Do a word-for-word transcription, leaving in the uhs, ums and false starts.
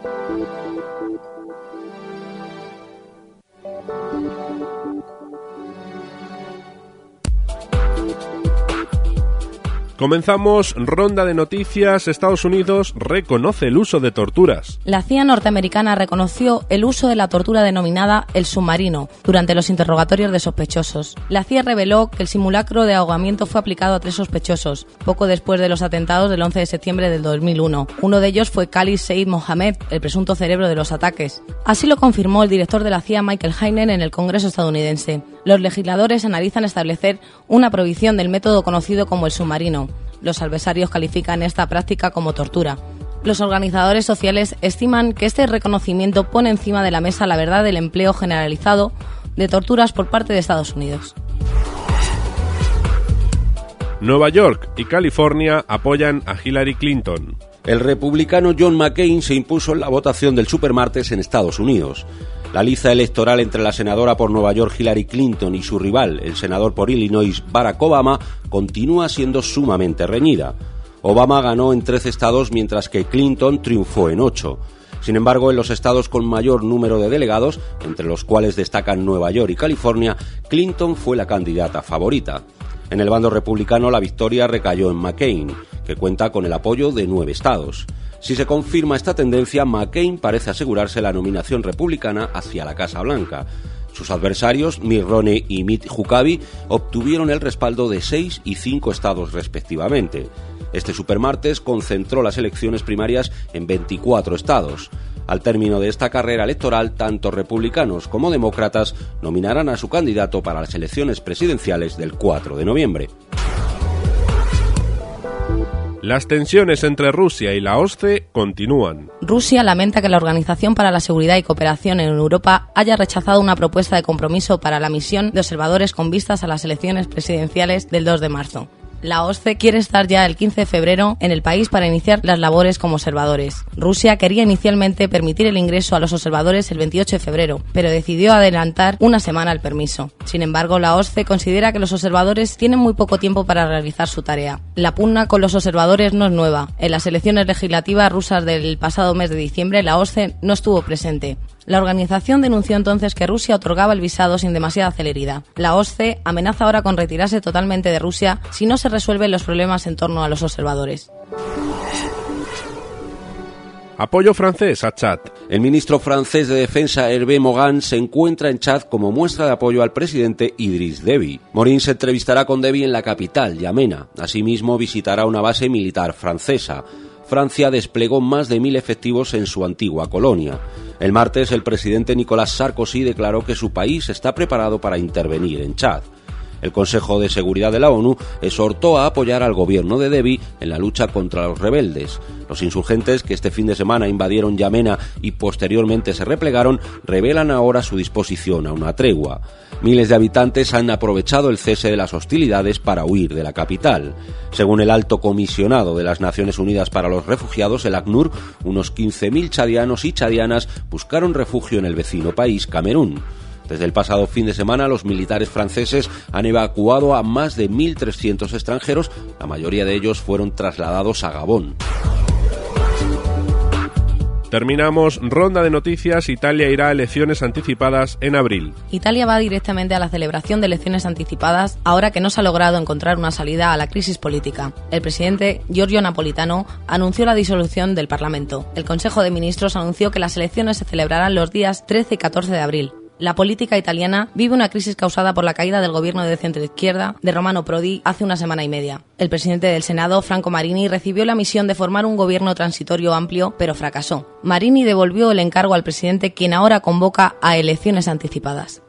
Comenzamos ronda de noticias. Estados Unidos reconoce el uso de torturas. La C I A norteamericana reconoció el uso de la tortura denominada el submarino durante los interrogatorios de sospechosos. La C I A reveló que el simulacro de ahogamiento fue aplicado a tres sospechosos, poco después de los atentados del once de septiembre del dos mil uno. Uno de ellos fue Khalid Sheikh Mohammed, el presunto cerebro de los ataques. Así lo confirmó el director de la C I A, Michael Heinen, en el Congreso estadounidense. Los legisladores analizan establecer una prohibición del método conocido como el submarino. Los adversarios califican esta práctica como tortura. Los organizadores sociales estiman que este reconocimiento pone encima de la mesa la verdad del empleo generalizado de torturas por parte de Estados Unidos. Nueva York y California apoyan a Hillary Clinton. El republicano John McCain se impuso en la votación del supermartes en Estados Unidos. La liza electoral entre la senadora por Nueva York Hillary Clinton y su rival, el senador por Illinois Barack Obama, continúa siendo sumamente reñida. Obama ganó en trece estados mientras que Clinton triunfó en ocho. Sin embargo, en los estados con mayor número de delegados, entre los cuales destacan Nueva York y California, Clinton fue la candidata favorita. En el bando republicano la victoria recayó en McCain, que cuenta con el apoyo de nueve estados. Si se confirma esta tendencia, McCain parece asegurarse la nominación republicana hacia la Casa Blanca. Sus adversarios, Mitt Romney y Mitt Huckabee, obtuvieron el respaldo de seis y cinco estados respectivamente. Este supermartes concentró las elecciones primarias en veinticuatro estados. Al término de esta carrera electoral, tanto republicanos como demócratas nominarán a su candidato para las elecciones presidenciales del cuatro de noviembre. Las tensiones entre Rusia y la OSCE continúan. Rusia lamenta que la Organización para la Seguridad y Cooperación en Europa haya rechazado una propuesta de compromiso para la misión de observadores con vistas a las elecciones presidenciales del dos de marzo. La OSCE quiere estar ya el quince de febrero en el país para iniciar las labores como observadores. Rusia quería inicialmente permitir el ingreso a los observadores el veintiocho de febrero, pero decidió adelantar una semana el permiso. Sin embargo, la OSCE considera que los observadores tienen muy poco tiempo para realizar su tarea. La pugna con los observadores no es nueva. En las elecciones legislativas rusas del pasado mes de diciembre, la OSCE no estuvo presente. La organización denunció entonces que Rusia otorgaba el visado sin demasiada celeridad. La OSCE amenaza ahora con retirarse totalmente de Rusia si no se resuelven los problemas en torno a los observadores. Apoyo francés a Chad. El ministro francés de Defensa, Hervé Morin, se encuentra en Chad como muestra de apoyo al presidente Idriss Déby. Morin se entrevistará con Déby en la capital, Yamena. Asimismo, visitará una base militar francesa. Francia desplegó más de mil efectivos en su antigua colonia. El martes, el presidente Nicolas Sarkozy declaró que su país está preparado para intervenir en Chad. El Consejo de Seguridad de la ONU exhortó a apoyar al gobierno de Déby en la lucha contra los rebeldes. Los insurgentes, que este fin de semana invadieron Yamena y posteriormente se replegaron, revelan ahora su disposición a una tregua. Miles de habitantes han aprovechado el cese de las hostilidades para huir de la capital. Según el alto comisionado de las Naciones Unidas para los Refugiados, el ACNUR, unos quince mil chadianos y chadianas buscaron refugio en el vecino país, Camerún. Desde el pasado fin de semana, los militares franceses han evacuado a más de mil trescientos extranjeros, la mayoría de ellos fueron trasladados a Gabón. Terminamos ronda de noticias. Italia irá a elecciones anticipadas en abril. Italia va directamente a la celebración de elecciones anticipadas ahora que no se ha logrado encontrar una salida a la crisis política. El presidente Giorgio Napolitano anunció la disolución del Parlamento. El Consejo de Ministros anunció que las elecciones se celebrarán los días trece y catorce de abril. La política italiana vive una crisis causada por la caída del gobierno de centro-izquierda de Romano Prodi hace una semana y media. El presidente del Senado, Franco Marini, recibió la misión de formar un gobierno transitorio amplio, pero fracasó. Marini devolvió el encargo al presidente, quien ahora convoca a elecciones anticipadas.